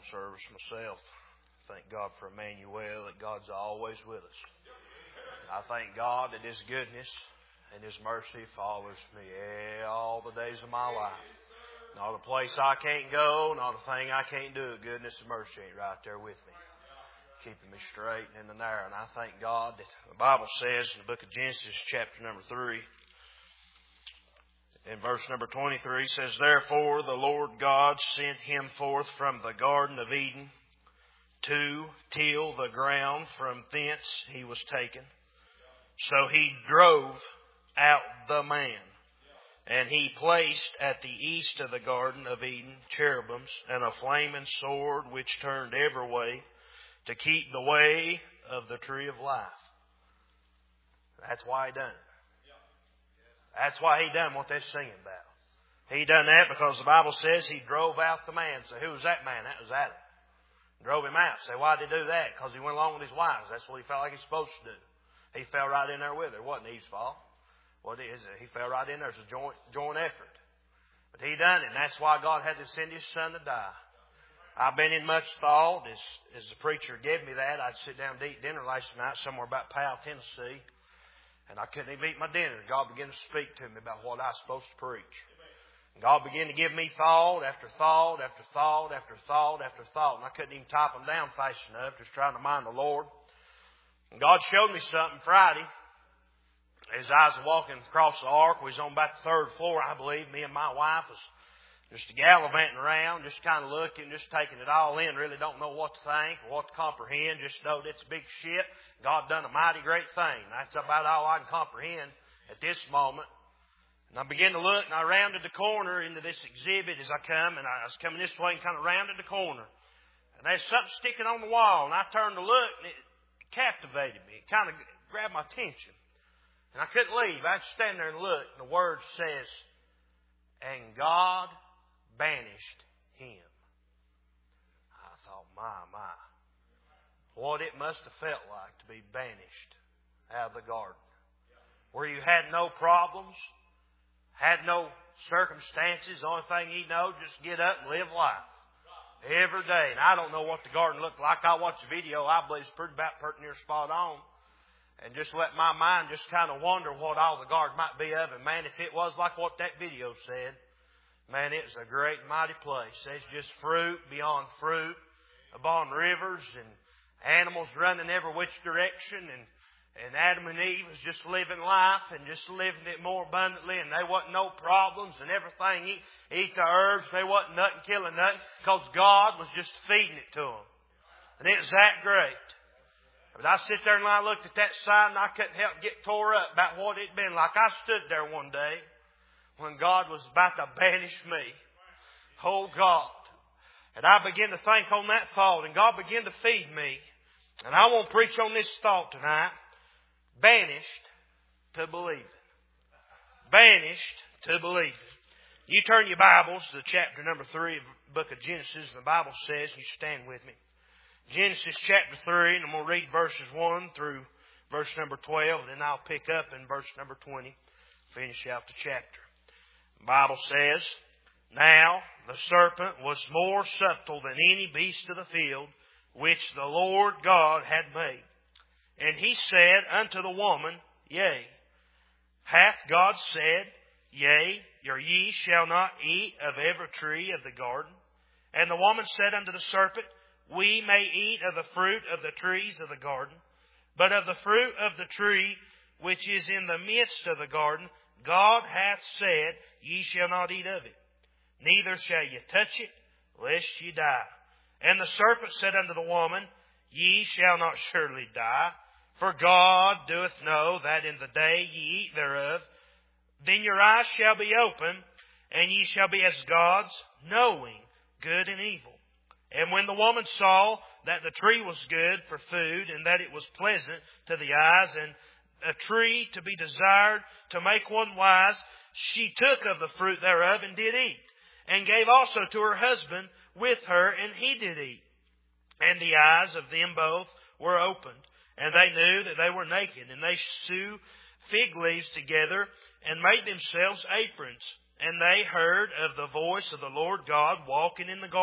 service myself. Thank God for Emmanuel, that God's always with us. I thank God that His goodness and His mercy follows me all the days of my life. Not a place I can't go, not a thing I can't do. Goodness and mercy ain't right there with me, keeping me straight and in the narrow. And I thank God that the Bible says in the book of Genesis, chapter number 3, in verse number 23, says, Therefore the Lord God sent him forth from the Garden of Eden to till the ground, from thence he was taken. So he drove out the man, and he placed at the east of the Garden of Eden cherubims and a flaming sword which turned every way to keep the way of the tree of life. That's why he done it. That's why he done what they're singing about. He done that because the Bible says he drove out the man. So who was that man? That was Adam. Drove him out. Say, why did he do that? Because he went along with his wives. That's what he felt like he's supposed to do. He fell right in there with her. It wasn't Eve's fault. What is it? He fell right in there. It's a joint effort. But he done it. And that's why God had to send His Son to die. I've been in much thought. As the preacher gave me that, I'd sit down to eat dinner last night somewhere about Powell, Tennessee. And I couldn't even eat my dinner. God began to speak to me about what I was supposed to preach. And God began to give me thought after thought after thought after thought after thought. And I couldn't even type them down fast enough, just trying to mind the Lord. And God showed me something Friday. As I was walking across the ark, we was on about the third floor, I believe. Me and my wife was just gallivanting around, just kind of looking, just taking it all in. Really don't know what to think or what to comprehend. Just know that it's a big ship. God done a mighty great thing. That's about all I can comprehend at this moment. And I began to look, and I rounded the corner into this exhibit as I come, and I was coming this way and kind of rounded the corner. And there's something sticking on the wall, and I turned to look, and it captivated me. It kind of grabbed my attention. And I couldn't leave. I had to stand there and look. And the word says, and God banished him. I thought, my. What it must have felt like to be banished out of the garden. Where you had no problems, had no circumstances. The only thing you know, just get up and live life. Every day. And I don't know what the garden looked like. I watched the video. I believe it's pretty near spot on. And just let my mind just kind of wonder what all the garden might be of. And man, if it was like what that video said, man, it was a great and mighty place. There's just fruit beyond fruit, upon rivers and animals running every which direction. And Adam and Eve was just living life and just living it more abundantly. And there wasn't no problems and everything. Eat the herbs. There wasn't nothing killing nothing because God was just feeding it to them. And it was that great. But I sit there and I looked at that sign and I couldn't help get tore up about what it'd been like. I stood there one day when God was about to banish me. Oh God. And I began to think on that thought and God began to feed me. And I want to preach on this thought tonight. Banished to believe. Banished to believe. You turn your Bibles to chapter number 3 of the book of Genesis. The Bible says, you stand with me. Genesis chapter 3, and I'm going to read verses 1 through verse number 12, and then I'll pick up in verse number 20, finish out the chapter. The Bible says, Now the serpent was more subtle than any beast of the field, which the Lord God had made. And he said unto the woman, Yea, hath God said, Yea, or ye shall not eat of every tree of the garden? And the woman said unto the serpent, We may eat of the fruit of the trees of the garden, but of the fruit of the tree which is in the midst of the garden, God hath said, Ye shall not eat of it, neither shall ye touch it, lest ye die. And the serpent said unto the woman, Ye shall not surely die, for God doeth know that in the day ye eat thereof, then your eyes shall be open, and ye shall be as gods, knowing good and evil. And when the woman saw that the tree was good for food, and that it was pleasant to the eyes, and a tree to be desired to make one wise, she took of the fruit thereof and did eat, and gave also to her husband with her, and he did eat. And the eyes of them both were opened, and they knew that they were naked, and they sewed fig leaves together, and made themselves aprons. And they heard of the voice of the Lord God walking in the garden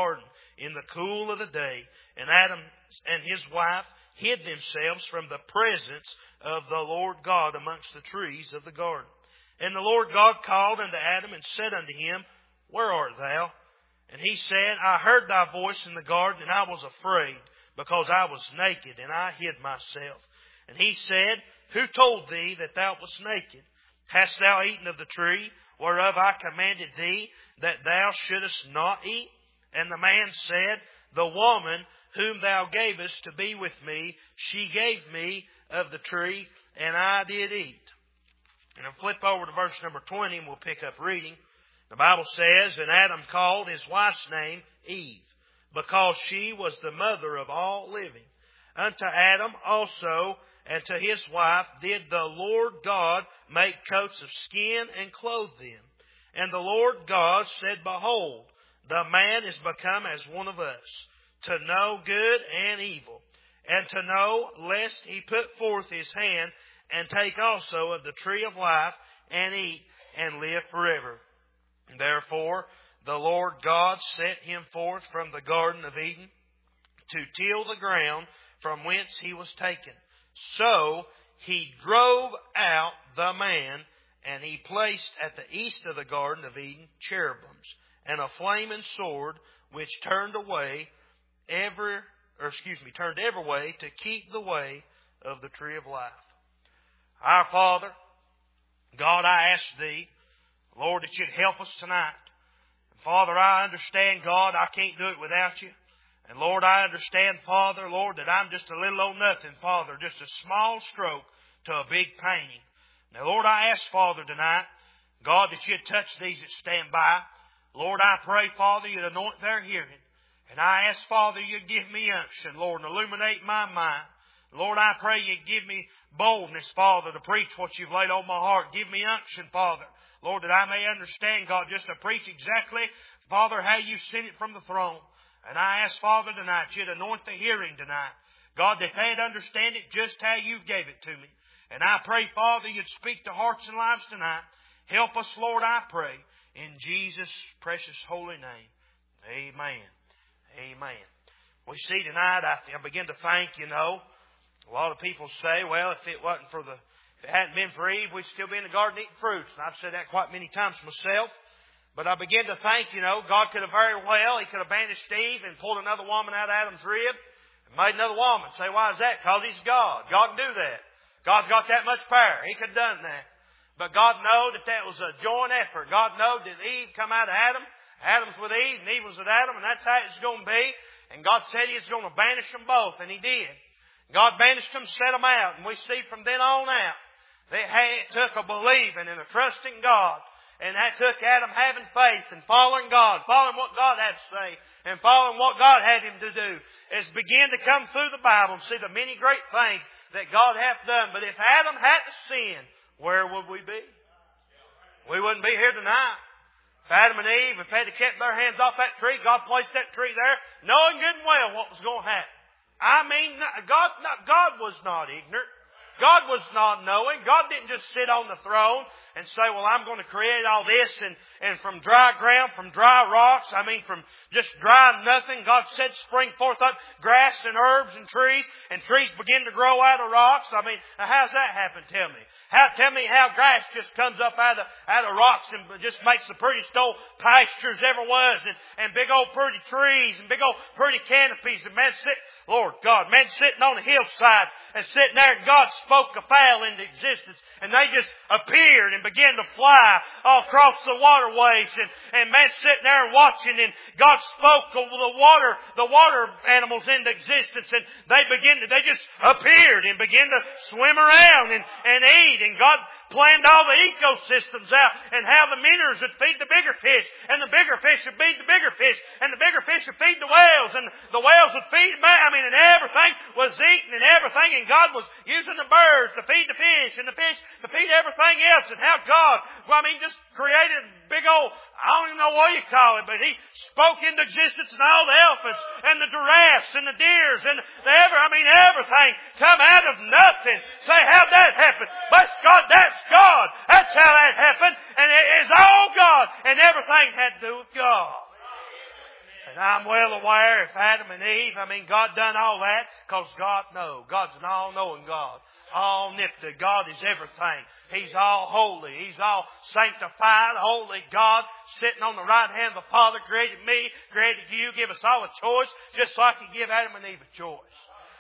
in the cool of the day. And Adam and his wife hid themselves from the presence of the Lord God amongst the trees of the garden. And the Lord God called unto Adam and said unto him, Where art thou? And he said, I heard thy voice in the garden, and I was afraid, because I was naked, and I hid myself. And he said, Who told thee that thou wast naked? Hast thou eaten of the tree whereof I commanded thee that thou shouldest not eat? And the man said, The woman whom thou gavest to be with me, she gave me of the tree, and I did eat. And I'll flip over to verse number 20, and we'll pick up reading. The Bible says, And Adam called his wife's name Eve, because she was the mother of all living. Unto Adam also and to his wife did the Lord God make coats of skin and clothe them. And the Lord God said, Behold, the man is become as one of us, to know good and evil, and to know lest he put forth his hand and take also of the tree of life and eat and live forever. Therefore the Lord God sent him forth from the Garden of Eden to till the ground from whence he was taken. So he drove out the man, and he placed at the east of the Garden of Eden cherubims and a flaming sword which turned every way to keep the way of the tree of life. Our Father, God, I ask Thee, Lord, that You'd help us tonight. Father, I understand, God, I can't do it without You. And Lord, I understand, Father, Lord, that I'm just a little old nothing, Father, just a small stroke to a big painting. Now, Lord, I ask, Father, tonight, God, that You'd touch these that stand by. Lord, I pray, Father, You'd anoint their hearing. And I ask, Father, You'd give me unction, Lord, and illuminate my mind. Lord, I pray You'd give me boldness, Father, to preach what You've laid on my heart. Give me unction, Father, Lord, that I may understand, God, just to preach exactly, Father, how You sent it from the throne. And I ask, Father, tonight, You'd anoint the hearing tonight. God, that they'd understand it just how You gave it to me. And I pray, Father, You'd speak to hearts and lives tonight. Help us, Lord, I pray. In Jesus' precious holy name. Amen. Amen. We see tonight, I begin to think, a lot of people say, well, if it hadn't been for Eve, we'd still be in the garden eating fruits. And I've said that quite many times myself. But I begin to think, God could have very well, He could have banished Eve and pulled another woman out of Adam's rib and made another woman. Say, why is that? Because He's God. God can do that. God's got that much power. He could have done that. But God knew that was a joint effort. God knew that Eve come out of Adam. Adam's with Eve and Eve was with Adam, and that's how it's going to be. And God said He was going to banish them both, and He did. God banished them, set them out. And we see from then on out, it took a believing and a trusting God. And that took Adam having faith and following God, following what God had to say, and following what God had him to do. As began to come through the Bible and see the many great things that God hath done. But if Adam hadn't sinned, where would we be? We wouldn't be here tonight. If Adam and Eve, if they had kept their hands off that tree, God placed that tree there, knowing good and well what was going to happen. I mean, God was not ignorant. God was not knowing. God didn't just sit on the throne and say, well, I'm going to create all this and from dry ground, from dry rocks, from just dry nothing, God said spring forth up grass and herbs and trees begin to grow out of rocks. How's that happen? Tell me. Tell me how grass just comes up out of rocks and just makes the prettiest old pastures ever was, and big old pretty trees and big old pretty canopies, and man sitting on a hillside and sitting there, and God spoke a fowl into existence, and they just appeared and began to fly all across the waterways, and man sitting there and watching, and God spoke the water animals into existence, and they just appeared and began to swim around and eat. And God planned all the ecosystems out and how the minnows would feed the bigger fish, and the bigger fish would feed the bigger fish, and the bigger fish would feed the whales, and the whales would feed and everything was eaten and everything, and God was using the birds to feed the fish and the fish to feed everything else, and how God, just created big old, I don't even know what you call it, but He spoke into existence, and all the elephants and the giraffes and the deers and everything come out of nothing. Say, how'd that happen? But God, that's God. That's how that happened. And it is all God. And everything had to do with God. And I'm well aware if Adam and Eve, God done all that because God knows. God's an all-knowing God. Omnipotent. God is everything. He's all holy. He's all sanctified, holy God, sitting on the right hand of the Father, created me, created you, give us all a choice, just like He gave Adam and Eve a choice.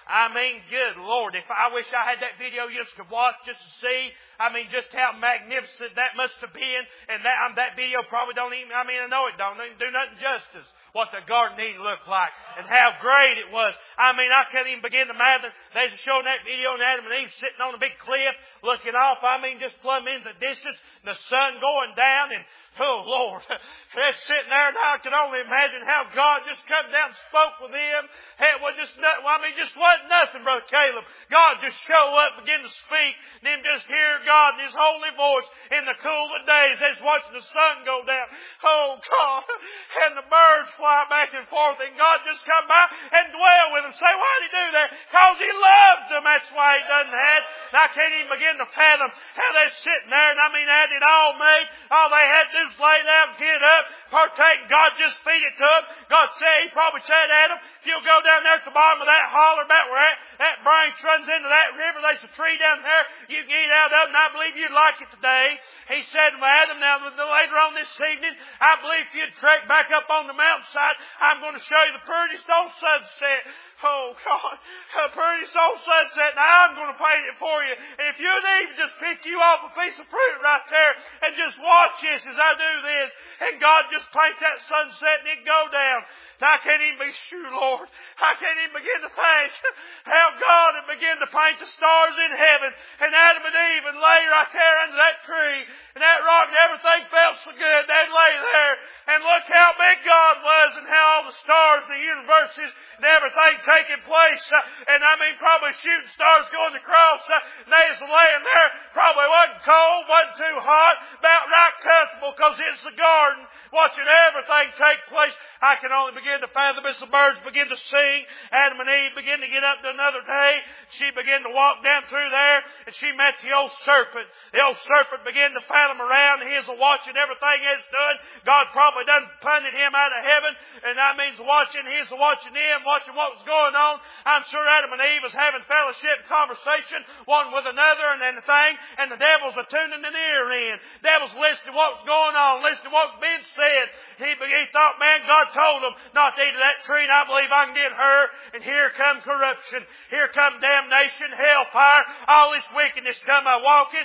Good Lord, if I wish I had that video you just could watch just to see, just how magnificent that must have been. And that video probably don't even, I know it don't even do nothing justice what the Garden of Eden looked like and how great it was. I can't even begin to imagine. They was showing that video of Adam and Eve sitting on a big cliff looking off. Just plumb in the distance, the sun going down, and oh Lord, they're sitting there and I can only imagine how God just come down and spoke with them. It was just just wasn't nothing, Brother Caleb. God just show up, begin to speak, and then just hear God in His holy voice in the cool of the days as watching the sun go down. Oh God, and the birds fly back and forth, and God just come by and dwell with them. Say, why did He do that? Because He loved them. That's why He done that. And I can't even begin to fathom how they're sitting there, and had it all made. All they had to do is lay down, get up, partake, and God just feed it to them. God said, He probably said, Adam, if you'll go down there at the bottom of that holler about where that branch runs into that river, there's a tree down there, you can eat out of it, and I believe you'd like it today. He said to Adam, now later on this evening, I believe if you'd trek back up on the mountainside, I'm going to show you the prettiest old sunset. Oh God, a prettiest old sunset. Now I'm going to paint it for you. And if you'd even just pick you off a piece of fruit right there and just watch this as I do this, and God just paint that sunset and it go down. I can't even be sure, Lord. I can't even begin to think how God had begun to paint the stars in heaven, and Adam and Eve and lay right there under that tree and that rock, and everything felt so good. They'd lay there and look how big God was and how all the stars, the universes, and everything taking place. And probably shooting stars going across. And they was laying there. Probably wasn't cold, wasn't too hot, about right comfortable because it's the garden, watching everything take place. I can only begin to fathom as the birds begin to sing. Adam and Eve begin to get up to another day. She began to walk down through there, and she met the old serpent. The old serpent began to fathom around. He was watching everything it's done. God probably done punted him out of heaven, and watching. He was watching them, watching what was going on. I'm sure Adam and Eve was having fellowship, conversation, one with another, and the devil's tuning an ear in. Devil's listening to what was going on, listening to what was being said. He thought, man, God told him not to eat of that tree, and I believe I can get her. And here come corruption. Here come damnation, hellfire. All this wickedness come walking.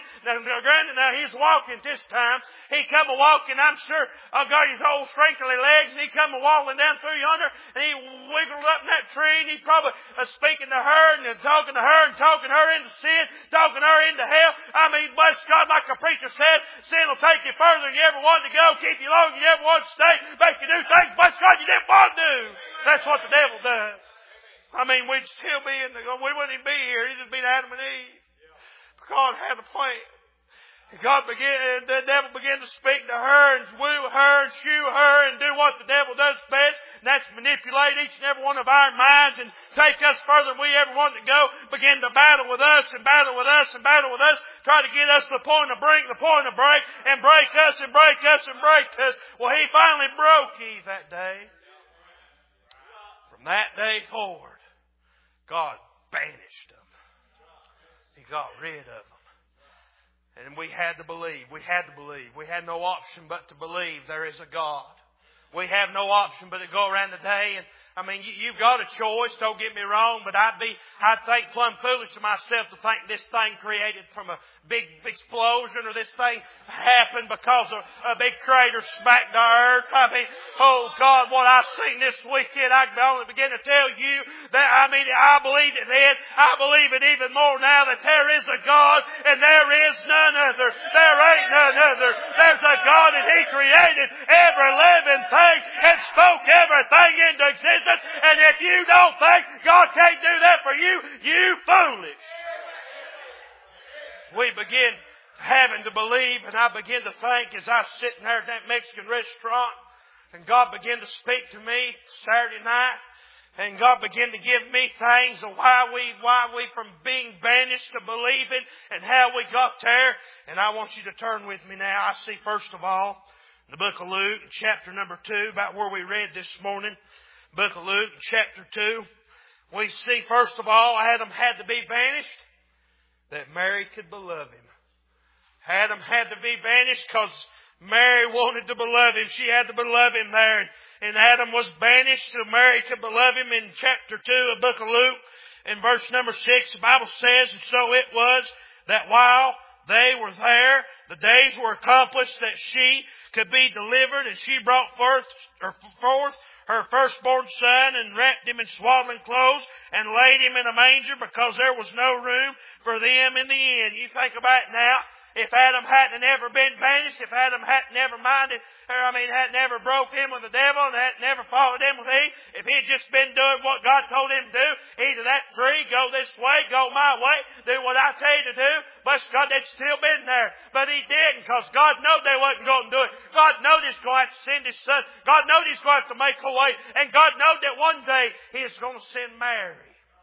Now he's walking this time. He come a-walking, I'm sure, got his old strengthly legs, and he come a-walking down through yonder, and he wiggled up in that tree, and he probably speaking to her, and talking to her, and talking her into sin, talking her into hell. Bless God, like the preacher said, sin will take you further than you ever wanted to go, keep you longer than you ever wanted to stay, make you do things, bless God, you didn't want to do. That's what the devil does. We'd still be we wouldn't even be here. He'd just be Adam and Eve. But God had a plan. The devil began to speak to her and woo her and shoo her and do what the devil does best. And that's manipulate each and every one of our minds and take us further than we ever want to go. Begin to battle with us and battle with us and battle with us. Try to get us to the point of break, and break us and break us and break us. Well, he finally broke Eve that day. From that day forward, God banished them. He got rid of them. And we had to believe. We had to believe. We had no option but to believe there is a God. We have no option but to go around today and you've got a choice, don't get me wrong, but I'd think plumb foolish to myself to think this thing created from a big explosion or this thing happened because of a big crater smacked the earth. Oh God, what I've seen this weekend, I can only begin to tell you that, I believed it then. I believe it even more now that there is a God and there is none other. There ain't none other. There's a God and He created every living thing and spoke everything into existence. And if you don't think God can't do that for you, you foolish. We begin having to believe, and I begin to think as I was sitting there at that Mexican restaurant, and God began to speak to me Saturday night, and God began to give me things of why we from being banished to believing and how we got there. And I want you to turn with me now. I see first of all, The book of Luke, chapter number 2, about where we read this morning. Book of Luke, chapter 2. We see, first of all, Adam had to be banished that Mary could beloved him. Adam had to be banished because Mary wanted to beloved him. She had to beloved him there. And Adam was banished so Mary could beloved him. In chapter 2 of the book of Luke, in verse number 6, the Bible says, "And so it was that while they were there, the days were accomplished that she could be delivered, and she brought forth her firstborn son, and wrapped him in swaddling clothes, and laid him in a manger, because there was no room for them in the inn." You think about it now. If Adam hadn't ever been banished, if Adam hadn't ever hadn't ever broke in with the devil and hadn't ever followed him with Eve, if he had just been doing what God told him to do, eat of that tree, go this way, go my way, do what I tell you to do, but God, they'd still been there. But he didn't, because God knew they wasn't going to do it. God knew he was going to have to send his son. God knew he was going to have to make a way. And God knew that one day he was going to send Mary.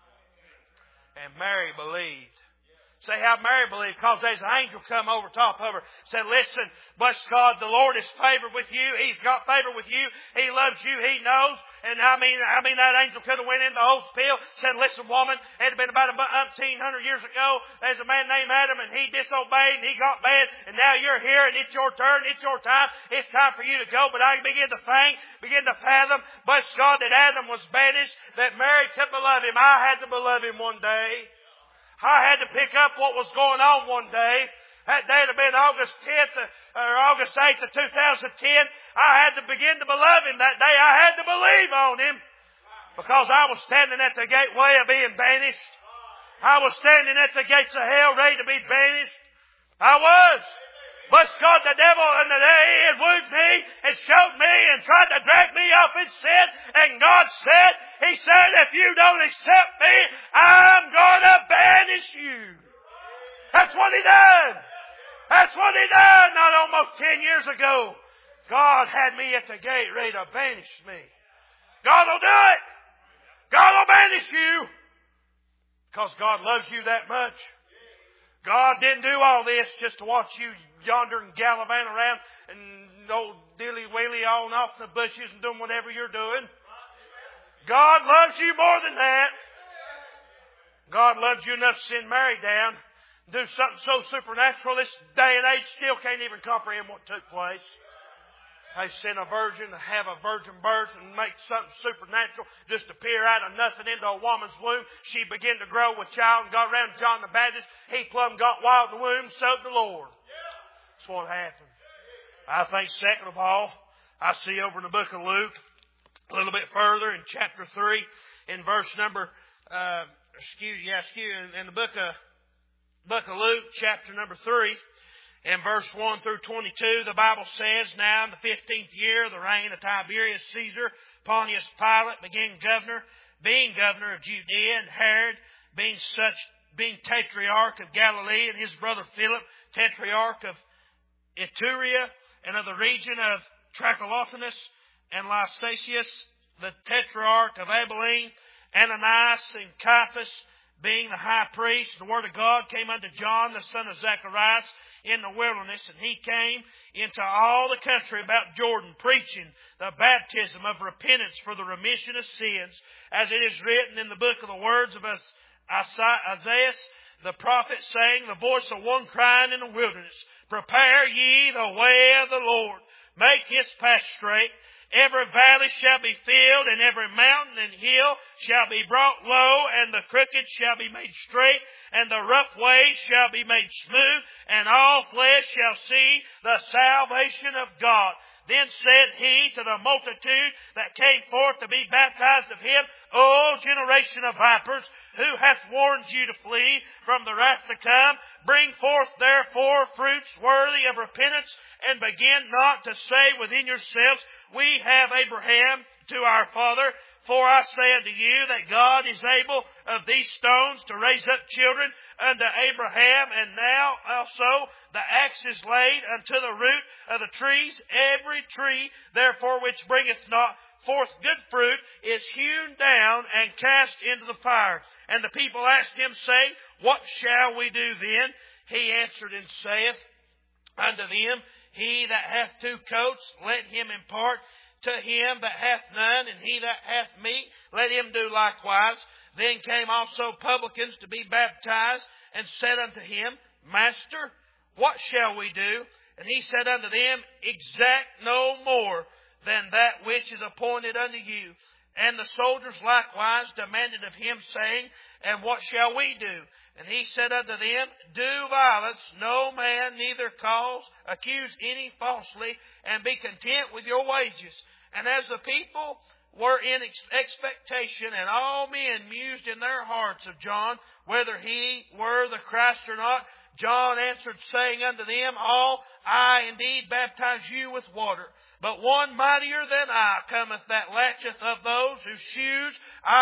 And Mary believed. Say how Mary believed, because there's an angel come over top of her. Said, "Listen, bless God, the Lord is favored with you. He's got favor with you. He loves you. He knows." And I mean, that angel could have went in the whole spiel. Said, "Listen, woman, it had been about 1,800 years ago. There's a man named Adam, and he disobeyed, and he got bad. And now you're here, and it's your turn. It's your time. It's time for you to go." But I begin to think, begin to fathom, bless God, that Adam was banished, that Mary could beloved him. I had to beloved him one day. I had to pick up what was going on one day. That day had been August 10th or August 8th of 2010. I had to begin to beloved him that day. I had to believe on him, because I was standing at the gateway of being banished. I was standing at the gates of hell ready to be banished. I was. Bless God, the devil and the day had wooed me and showed me and tried to drag me off in sin. And God said, He said, "If you don't accept me, I'm going to banish you." That's what He done. That's what He done not almost 10 years ago. God had me at the gate ready to banish me. God will do it. God will banish you. Because God loves you that much. God didn't do all this just to watch you yonder and gallivant around and old dilly-willy on off in the bushes and doing whatever you're doing. God loves you more than that. God loves you enough to send Mary down, do something so supernatural. This day and age still can't even comprehend what took place. They sent a virgin to have a virgin birth and make something supernatural just appear out of nothing into a woman's womb. She began to grow with child and got around John the Baptist. He plumb got wild in the womb, so did the Lord. That's what happened. I think second of all, I see over in the book of Luke, a little bit further in chapter 3, in verse number, in the book of Luke, chapter number 3, in verse 1 through 22, the Bible says, "Now in the 15th year of the reign of Tiberius Caesar, Pontius Pilate being governor of Judea, and Herod being tetrarch of Galilee, and his brother Philip, tetrarch of Iturea, and of the region of Trachonitis, and Lysias, the tetrarch of Abilene, Ananias and Caiaphas, being the high priest. The word of God came unto John, the son of Zacharias, in the wilderness, and he came into all the country about Jordan, preaching the baptism of repentance for the remission of sins, as it is written in the book of the words of Isaiah the prophet, saying, The voice of one crying in the wilderness, Prepare ye the way of the Lord, make his path straight. Every valley shall be filled, and every mountain and hill shall be brought low, and the crooked shall be made straight, and the rough ways shall be made smooth, and all flesh shall see the salvation of God. Then said he to the multitude that came forth to be baptized of him, O generation of vipers, who hath warned you to flee from the wrath to come? Bring forth therefore fruits worthy of repentance, and begin not to say within yourselves, We have Abraham to our father. For I say unto you that God is able of these stones to raise up children unto Abraham. And now also the axe is laid unto the root of the trees. Every tree, therefore, which bringeth not forth good fruit is hewn down and cast into the fire. And the people asked him, saying, What shall we do then? He answered and saith unto them, He that hath 2 coats, let him impart to him that hath none, and he that hath meat, let him do likewise. Then came also publicans to be baptized, and said unto him, Master, what shall we do? And he said unto them, Exact no more than that which is appointed unto you. And the soldiers likewise demanded of him, saying, And what shall we do? And he said unto them, Do violence, no man neither accuse any falsely, and be content with your wages. And as the people were in expectation, and all men mused in their hearts of John, whether he were the Christ or not, John answered, saying unto them all, I indeed baptize you with water, but one mightier than I cometh, that latcheth of those whose shoes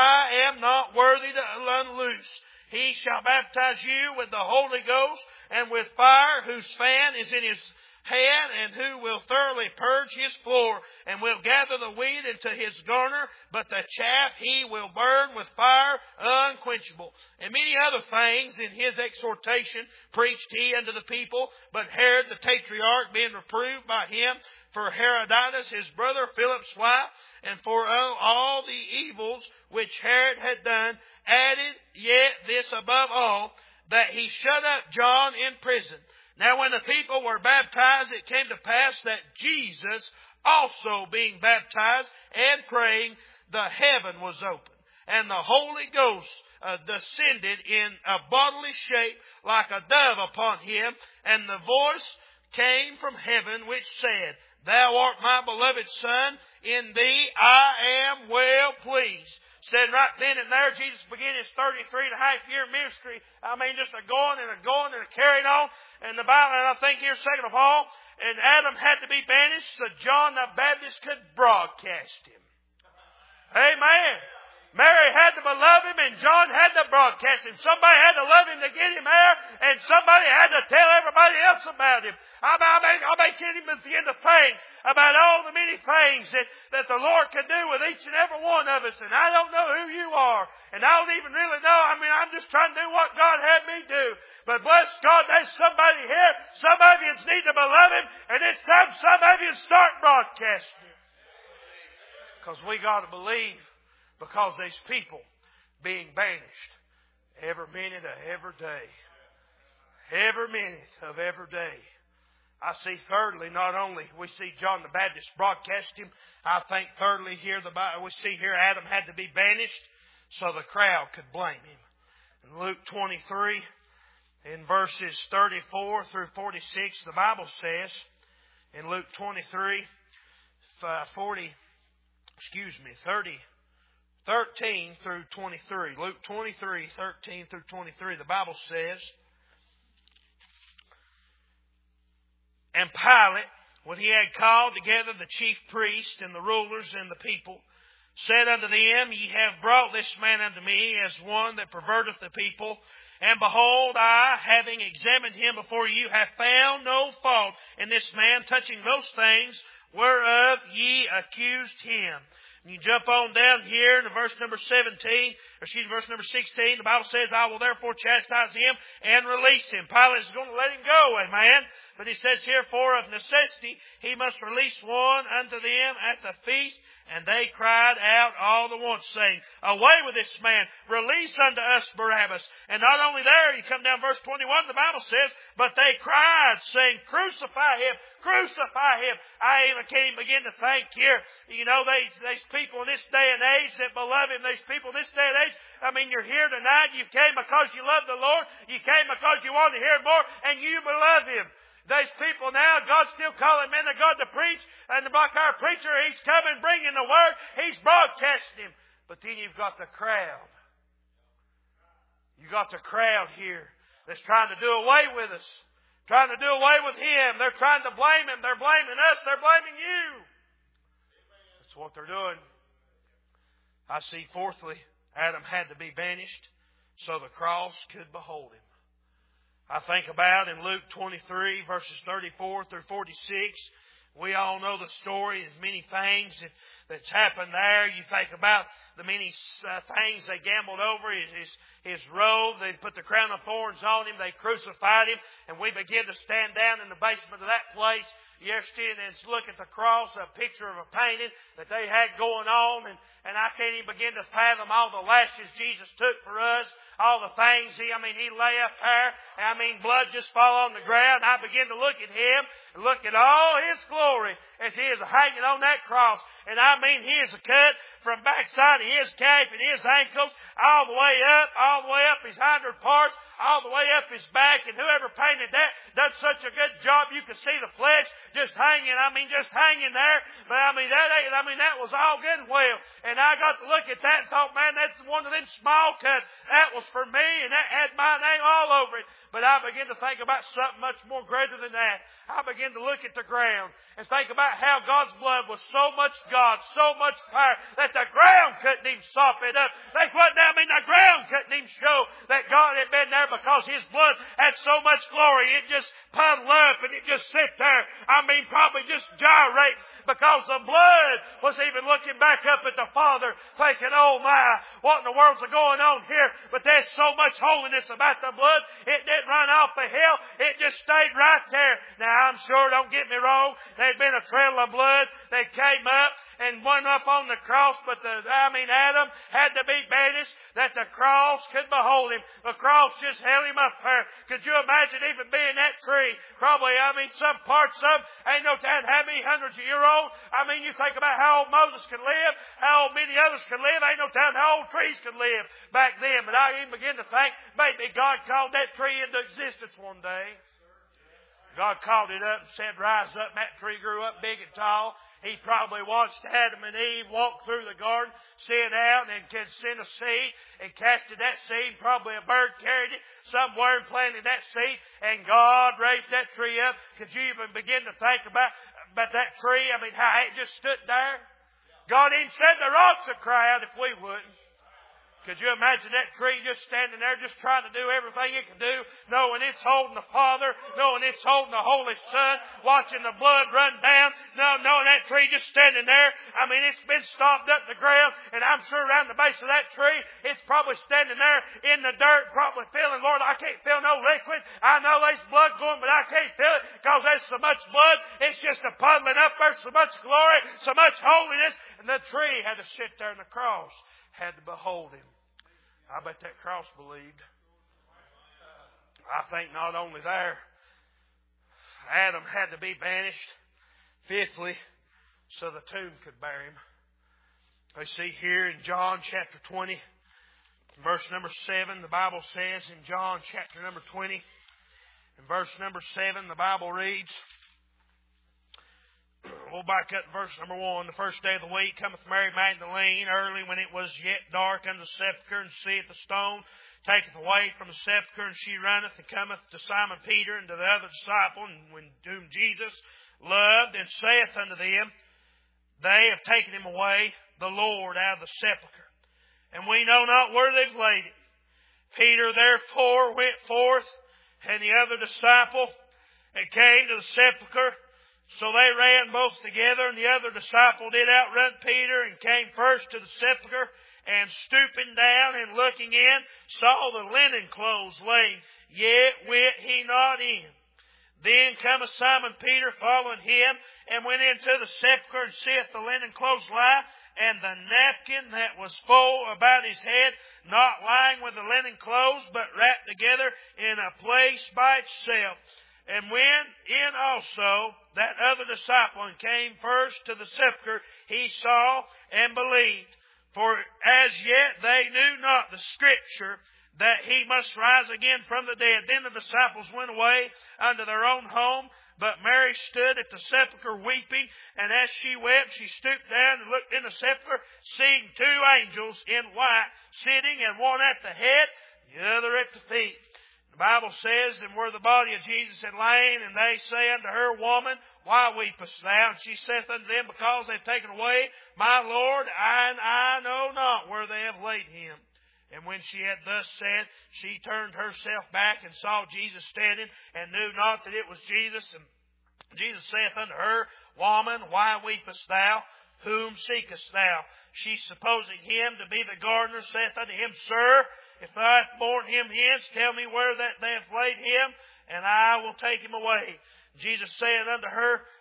I am not worthy to unloose. He shall baptize you with the Holy Ghost and with fire, whose fan is in his hand, and who will thoroughly purge his floor, and will gather the wheat into his garner, but the chaff he will burn with fire unquenchable. And many other things in his exhortation preached he unto the people. But Herod the Tetrarch, being reproved by him for Herodias his brother Philip's wife, and for all the evils which Herod had done, added yet this above all, that he shut up John in prison. Now when the people were baptized, it came to pass that Jesus, also being baptized and praying, the heaven was opened, and the Holy Ghost descended in a bodily shape like a dove upon him, and the voice came from heaven which said, Thou art my beloved Son, in thee I am well pleased. Said right then and there, Jesus began his 33.5-year ministry. I mean, just a going and a carrying on. And the Bible, and I think here, second of all, and Adam had to be banished so John the Baptist could broadcast him. Amen. Mary had to love him, and John had to broadcast him. Somebody had to love him to get him there, and somebody had to tell everybody else about him. I can't even begin to think about all the many things that the Lord can do with each and every one of us. And I don't know who you are, and I don't even really know. I mean, I'm just trying to do what God had me do. But bless God, there's somebody here. Some of you need to love him, and it's time some of you start broadcasting. Because we got to believe. Because there's people being banished every minute of every day. Every minute of every day. I see thirdly, not only we see John the Baptist broadcast him, I think thirdly here we see here Adam had to be banished so the crowd could blame him. In Luke 23, in verses 34 through 46, the Bible says, in Luke 23, 13 through 23. Luke 23, 13 through 23. The Bible says, And Pilate, when he had called together the chief priests and the rulers and the people, said unto them, Ye have brought this man unto me as one that perverteth the people. And behold, I, having examined him before you, have found no fault in this man touching those things whereof ye accused him. And you jump on down here to verse number 16. The Bible says, I will therefore chastise him and release him. Pilate is going to let him go, amen. But he says here, for of necessity he must release one unto them at the feast. And they cried out all the once, saying, Away with this man, release unto us Barabbas. And not only there, you come down verse 21, the Bible says, But they cried, saying, Crucify him, crucify him. I even can't even begin to think here. You know, these people in this day and age that beloved, these people in this day and age, I mean, you're here tonight, you came because you love the Lord, you came because you want to hear more, and you love him. There's people now, God's still calling men of God to preach, and like our preacher, he's coming, bringing the word, he's broadcasting him. But then you've got the crowd. You've got the crowd here that's trying to do away with us, trying to do away with him. They're trying to blame him. They're blaming us. They're blaming you. That's what they're doing. I see, fourthly, Adam had to be banished so the cross could behold him. I think about in Luke 23, verses 34 through 46, we all know the story. There's many things that's happened there. You think about the many things they gambled over. His robe, they put the crown of thorns on him. They crucified him. And we begin to stand down in the basement of that place. You understand? And look at the cross, a picture of a painting that they had going on. And I can't even begin to fathom all the lashes Jesus took for us. All the things he lay up there. Blood just fall on the ground. I begin to look at him and look at all his glory as he is hanging on that cross. And he is cut from backside of his calf and his ankles all the way up his hinder parts, all the way up his back. And whoever painted that done such a good job. You could see the flesh just hanging, just hanging there. But that was all good and well. And I got to look at that and thought, man, that's one of them small cuts. That was for me and that had my name all over it. But I began to think about something much more greater than that. I began to look at the ground and think about how God's blood was so much God, so much power, that the ground couldn't even sop it up. The ground couldn't even show that God had been there because His blood had so much glory. It just puddled up and it just sit there. Probably just gyrate because the blood was even looking back up at the Father thinking, oh my, what in the world's going on here? But there's so much holiness about the blood. It didn't run off the hill. It just stayed right there. Now I'm sure, don't get me wrong, there'd been a trail of blood that came up and went up on the cross, but Adam had to be banished that the cross could behold him. The cross just held him up there. Could you imagine even being that tree? Probably, some parts of ain't no telling how many hundreds of years old. You think about how old Moses could live, how old many others could live. Ain't no telling how old trees could live back then. But I even begin to think maybe God called that tree into existence one day. God called it up and said, rise up. And that tree grew up big and tall. He probably watched Adam and Eve walk through the garden, sent out and could send a seed and casted that seed. Probably a bird carried it somewhere and planted that seed. And God raised that tree up. Could you even begin to think about that tree? How it just stood there? God even said the rocks would cry out if we wouldn't. Could you imagine that tree just standing there, just trying to do everything it can do, knowing it's holding the Father, knowing it's holding the Holy Son, watching the blood run down, knowing that tree just standing there. It's been stomped up the ground, and I'm sure around the base of that tree, it's probably standing there in the dirt, probably feeling, Lord, I can't feel no liquid. I know there's blood going, but I can't feel it because there's so much blood. It's just a puddling up there, so much glory, so much holiness. And the tree had to sit there, and the cross had to behold him. I bet that cross believed. I think not only there, Adam had to be banished. Fifthly, so the tomb could bear him. We see here in John chapter 20, verse number 7, the Bible says in John chapter number 20, in verse number 7, the Bible reads, we'll back up to verse number 1. The first day of the week cometh Mary Magdalene early when it was yet dark unto the sepulchre, and seeth the stone taketh away from the sepulchre, and she runneth and cometh to Simon Peter and to the other disciple, whom Jesus loved, and saith unto them, they have taken him away, the Lord, out of the sepulchre, and we know not where they've laid him. Peter therefore went forth, and the other disciple, and came to the sepulchre. So they ran both together, and the other disciple did outrun Peter, and came first to the sepulchre, and stooping down and looking in, saw the linen clothes laying, yet went he not in. Then cometh Simon Peter following him, and went into the sepulchre, and seeth the linen clothes lie, and the napkin that was full about his head, not lying with the linen clothes, but wrapped together in a place by itself. And went in also that other disciple, and came first to the sepulchre, he saw and believed. For as yet they knew not the Scripture, that he must rise again from the dead. Then the disciples went away unto their own home, but Mary stood at the sepulchre weeping, and as she wept, she stooped down and looked in the sepulchre, seeing two angels in white, sitting, and one at the head, the other at the feet. The Bible says, and where the body of Jesus had lain, and they say unto her, Woman, why weepest thou? And she saith unto them, Because they have taken away my Lord, and I know not where they have laid him. And when she had thus said, she turned herself back and saw Jesus standing, and knew not that it was Jesus. And Jesus saith unto her, Woman, why weepest thou? Whom seekest thou? She, supposing him to be the gardener, saith unto him, Sir, if thou hast borne him hence, tell me where that they have laid him, and I will take him away. Jesus saith unto her,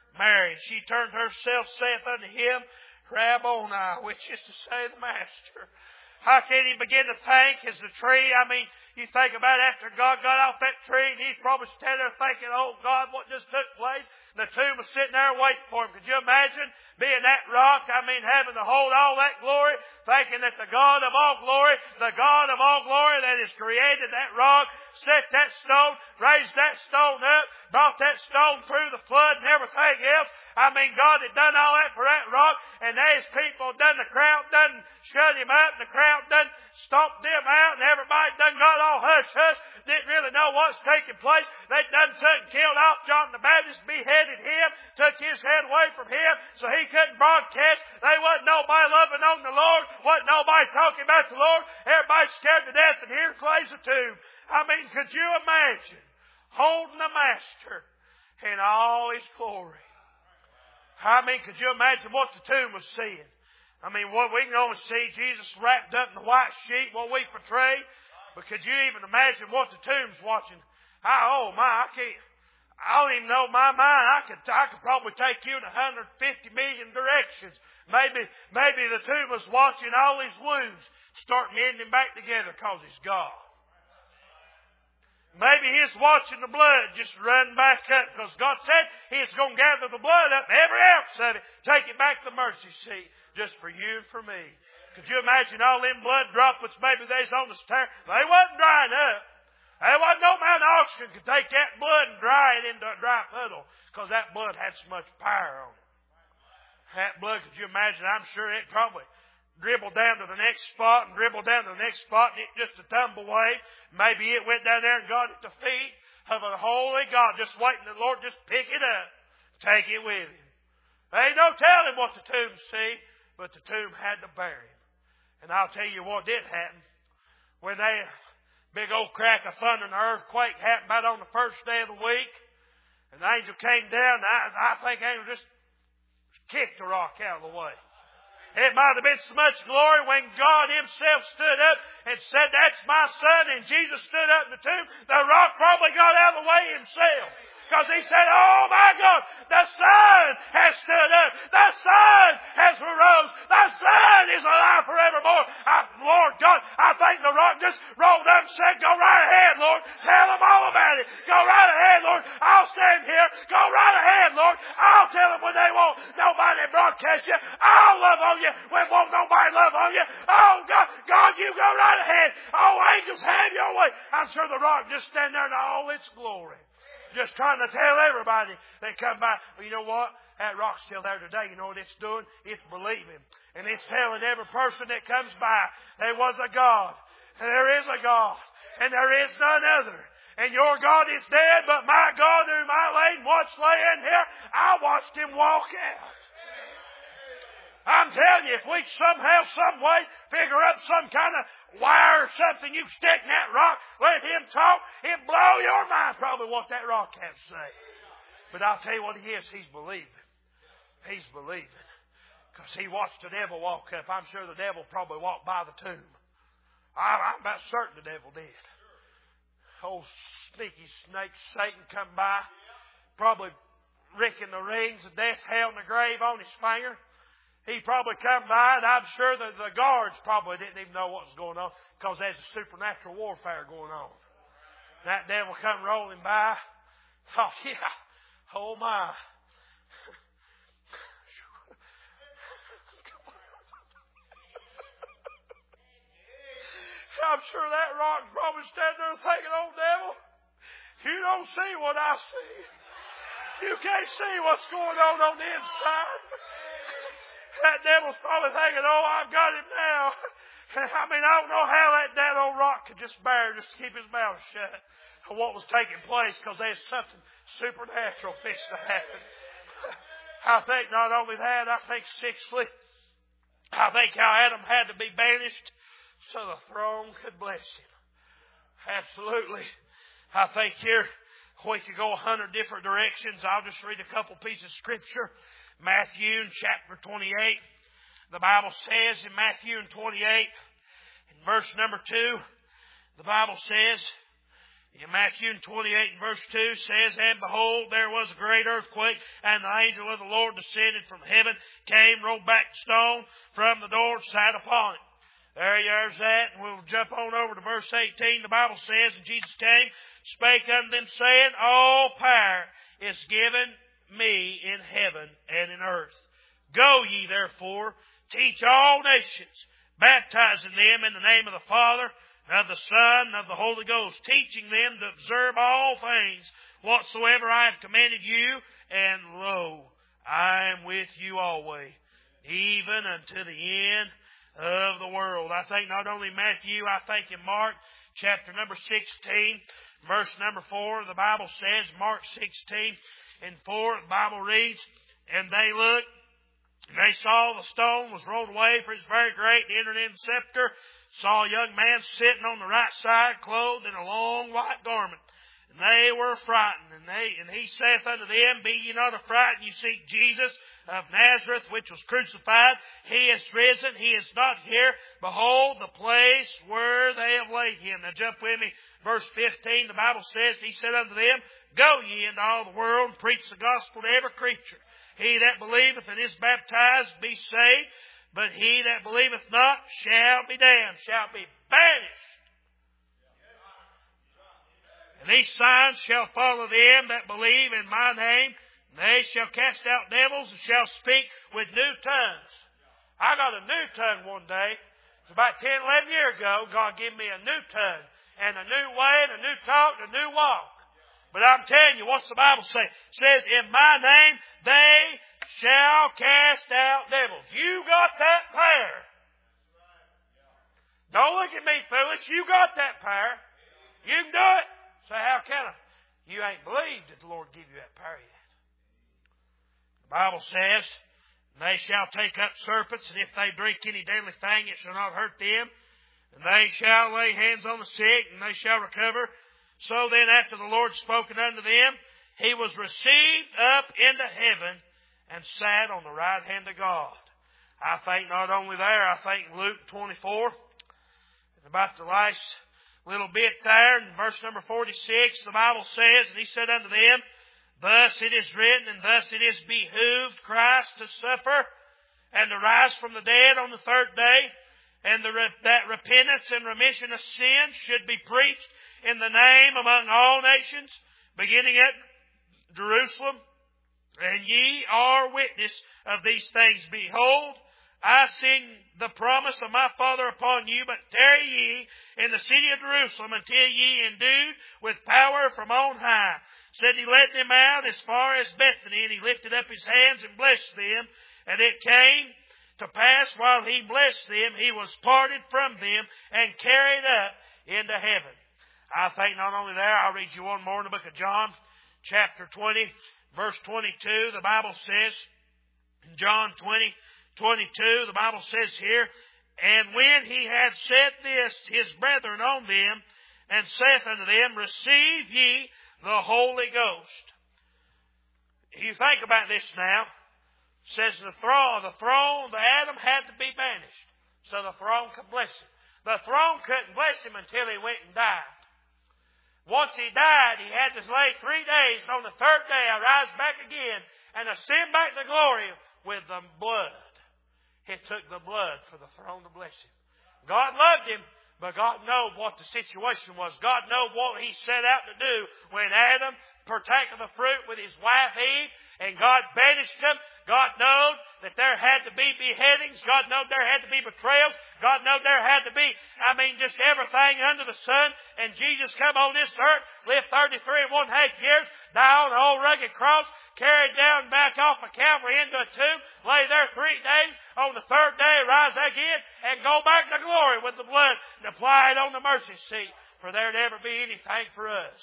Mary. And she turned herself, saith unto him, Rabboni, which is to say, the Master. How can he begin to think as the tree? I mean, you think about it, after God got off that tree, and he's probably standing there thinking, oh God, what just took place? And the tomb was sitting there waiting for him. Could you imagine being that rock? I mean, having to hold all that glory, thinking that the God of all glory that has created that rock, set that stone, raised that stone up, brought that stone through the flood and everything else. I mean, God had done all that for that rock, and these people done, the crowd done shut him up, and the crowd done stomped them out, and everybody done got all hush-hush, didn't really know what's taking place. They done took and killed off John the Baptist, beheaded him, took his head away from him, so he couldn't broadcast. They wasn't nobody loving on the Lord, wasn't nobody talking about the Lord. Everybody's scared to death, and here lays the tomb. I mean, could you imagine holding the Master in all his glory? I mean, could you imagine what the tomb was seeing? I mean, what we can only see Jesus wrapped up in the white sheet, what we portray. But could you even imagine what the tomb's watching? I don't even know my mind. I could probably take you in 150 million directions. Maybe the tomb was watching all his wounds start mending back together because he's God. Maybe he's watching the blood just run back up because God said he's going to gather the blood up, every ounce of it, take it back to the mercy seat just for you and for me. Could you imagine all them blood droplets maybe they's on the stair? They wasn't drying up. There wasn't no amount of oxygen could take that blood and dry it into a dry puddle because that blood had so much power on it. That blood, could you imagine? I'm sure it probably dribbled down to the next spot and dribbled down to the next spot and it just a tumbleweed. Maybe it went down there and got at the feet of a holy God, just waiting the Lord just pick it up, take it with him. There ain't no telling what the tomb see, but the tomb had to bury him. And I'll tell you what did happen. When they big old crack of thunder and earthquake happened about on the first day of the week, and the angel came down, and I think the angel just kicked the rock out of the way. It might have been so much glory when God himself stood up and said, that's my son, and Jesus stood up in the tomb. The rock probably got out of the way himself. Because he said, oh my God, the Son has stood up. The Son has arose. The Son is alive forevermore. Lord God, I think the rock just rolled up and said, go right ahead, Lord. Tell them all about it. Go right ahead, Lord. I'll stand here. Go right ahead, Lord. I'll tell them when they won't nobody broadcast you. I'll love on you when won't nobody love on you. Oh God, you go right ahead. Oh, angels, have your way. I'm sure the rock just stand there in all its glory. Just trying to tell everybody that come by. Well, you know what? That rock's still there today. You know what it's doing? It's believing. And it's telling every person that comes by, there was a God. And there is a God. And there is none other. And your God is dead, but my God whom I laid and watched laying here, I watched him walk out. I'm telling you, if we somehow, some way, figure up some kind of wire or something you stick in that rock, let him talk, it'll blow your mind probably what that rock has to say. But I'll tell you what he is, he's believing. He's believing. Because he watched the devil walk up. I'm sure the devil probably walked by the tomb. I'm about certain the devil did. Old sneaky snake Satan come by, probably ricking the rings of death, hell, and the grave on his finger. He probably come by, and I'm sure that the guards probably didn't even know what was going on because there's a supernatural warfare going on. That devil come rolling by. Oh, yeah. Oh, my. I'm sure that rock's probably standing there thinking, oh, devil, you don't see what I see. You can't see what's going on the inside. That devil's probably thinking, oh, I've got him now. I mean, I don't know how that old rock could just bear just to keep his mouth shut for what was taking place because there's something supernatural fixed to happen. I think not only that, I think sixthly, I think how Adam had to be banished so the throne could bless him. Absolutely. I think here we could go 100 different directions. I'll just read a couple pieces of Scripture. Matthew chapter 28. The Bible says in Matthew 28, in verse number 2, the Bible says, In Matthew 28 verse 2 says, And behold, there was a great earthquake, and the angel of the Lord descended from heaven, came, rolled back the stone from the door, and sat upon it. There's that. And we'll jump on over to verse 18. The Bible says, And Jesus came, spake unto them, saying, All power is given me in heaven and in earth. Go ye therefore, teach all nations, baptizing them in the name of the Father, of the Son, and of the Holy Ghost, teaching them to observe all things whatsoever I have commanded you, and lo, I am with you always, even unto the end of the world. I think not only Matthew, I think in Mark chapter number 16, verse number 4, the Bible says, Mark 16 and 4, the Bible reads, And they looked, and they saw the stone was rolled away, for it's very great, and entered in the sepulchre. Saw a young man sitting on the right side, clothed in a long white garment. And they were frightened. And he saith unto them, Be ye not affrighted, ye seek Jesus of Nazareth, which was crucified. He is risen, he is not here. Behold, the place where they have laid him. Now jump with me. Verse 15, the Bible says, He said unto them, Go ye into all the world, and preach the gospel to every creature. He that believeth and is baptized be saved, but he that believeth not shall be damned, shall be banished. And these signs shall follow them that believe in my name. They shall cast out devils and shall speak with new tongues. I got a new tongue one day. It's about 10, 11 years ago. God gave me a new tongue and a new way and a new talk and a new walk. But I'm telling you, what's the Bible say? It says, In my name they shall cast out devils. You got that power. Don't look at me foolish. You got that power. You can do it. So how can I? You ain't believed that the Lord give you that power yet. The Bible says, They shall take up serpents, and if they drink any deadly thing, it shall not hurt them. And they shall lay hands on the sick, and they shall recover. So then, after the Lord spoken unto them, He was received up into heaven and sat on the right hand of God. I think not only there, I think Luke 24, about the last little bit there, in verse number 46, the Bible says, And He said unto them, Thus it is written, and thus it is behooved Christ to suffer, and to rise from the dead on the third day, and that repentance and remission of sins should be preached in the name among all nations, beginning at Jerusalem. And ye are witness of these things. Behold, I send the promise of my Father upon you, but tarry ye in the city of Jerusalem until ye endued with power from on high. Said He led them out as far as Bethany, and He lifted up His hands and blessed them. And it came to pass while He blessed them, He was parted from them and carried up into heaven. I think not only there, I'll read you one more in the book of John, chapter 20, verse 22. The Bible says, in John 20:22, the Bible says here, And when He had said this, His brethren on them, and saith unto them, Receive ye the Holy Ghost. You think about this now. It says the throne of Adam had to be banished, so the throne could bless him. The throne couldn't bless him until he went and died. Once he died, he had to lay 3 days, and on the third day I rise back again and ascend back to glory with the blood. It took the blood for the throne to bless him. God loved him, but God knew what the situation was. God knew what He set out to do when Adam partook of the fruit with his wife Eve, and God banished him. God knew that there had to be beheadings. God knew there had to be betrayals. God knew there had to be, just everything under the sun. And Jesus come on this earth, lived 33 1/2 years, died on an old rugged cross, carried down back off of Calvary into a tomb, lay there 3 days, on the third day rise again, and go back to glory with the blood and apply it on the mercy seat for there to ever be anything for us.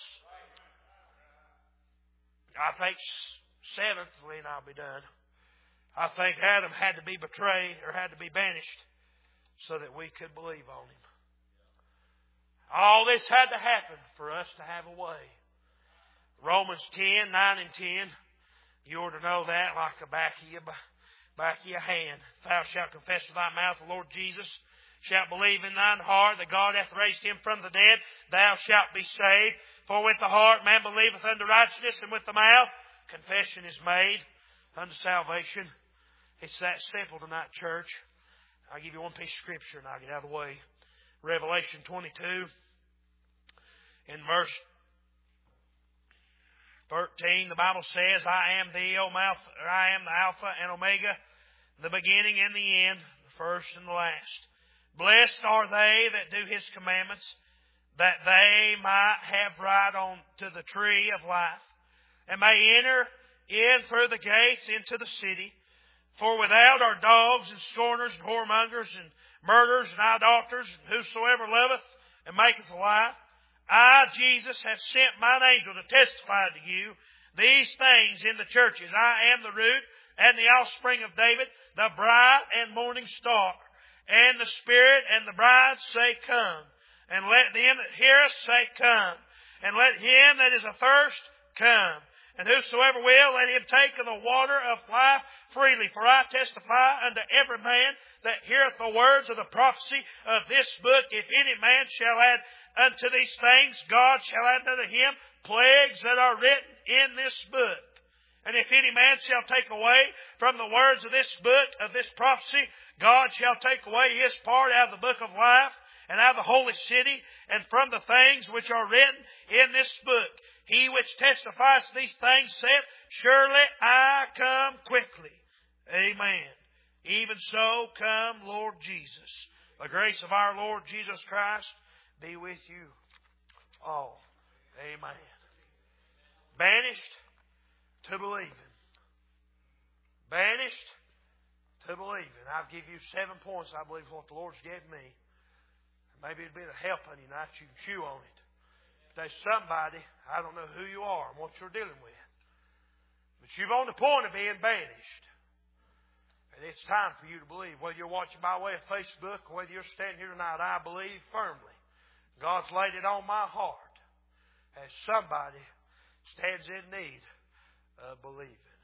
I think seventhly, and I'll be done, I think Adam had to be betrayed or had to be banished so that we could believe on Him. All this had to happen for us to have a way. Romans 10, 9 and 10, you ought to know that like the back of your hand. Thou shalt confess with thy mouth the Lord Jesus, shalt believe in thine heart that God hath raised him from the dead, thou shalt be saved. For with the heart man believeth unto righteousness, and with the mouth confession is made unto salvation. It's that simple tonight, church. I'll give you one piece of Scripture and I'll get out of the way. Revelation 22, in verse 13, the Bible says, I am the Alpha and Omega, the beginning and the end, the first and the last. Blessed are they that do His commandments, that they might have right on to the tree of life, and may enter in through the gates into the city. For without are dogs and scorners and whoremongers and murderers and idolaters, and whosoever loveth and maketh a lie. I, Jesus, have sent mine angel to testify to you these things in the churches. I am the root and the offspring of David, the bright and morning star. And the Spirit and the bride say, Come. And let them that hear us say, Come. And let him that is athirst come. And whosoever will, let him take of the water of life freely. For I testify unto every man that heareth the words of the prophecy of this book, if any man shall add unto these things, God shall add unto him plagues that are written in this book. And if any man shall take away from the words of this book, of this prophecy, God shall take away his part out of the book of life, and out of the holy city, and from the things which are written in this book. He which testifies to these things saith, Surely I come quickly. Amen. Even so, come, Lord Jesus. The grace of our Lord Jesus Christ be with you all. Amen. Banished to believing. Banished to believing. I'll give you 7 points, I believe, what the Lord's given me. Maybe it'll be the help on you tonight. You can chew on it. If there's somebody, I don't know who you are and what you're dealing with, but you're on the point of being banished. And it's time for you to believe. Whether you're watching by way of Facebook or whether you're standing here tonight, I believe firmly God's laid it on my heart as somebody stands in need of believing.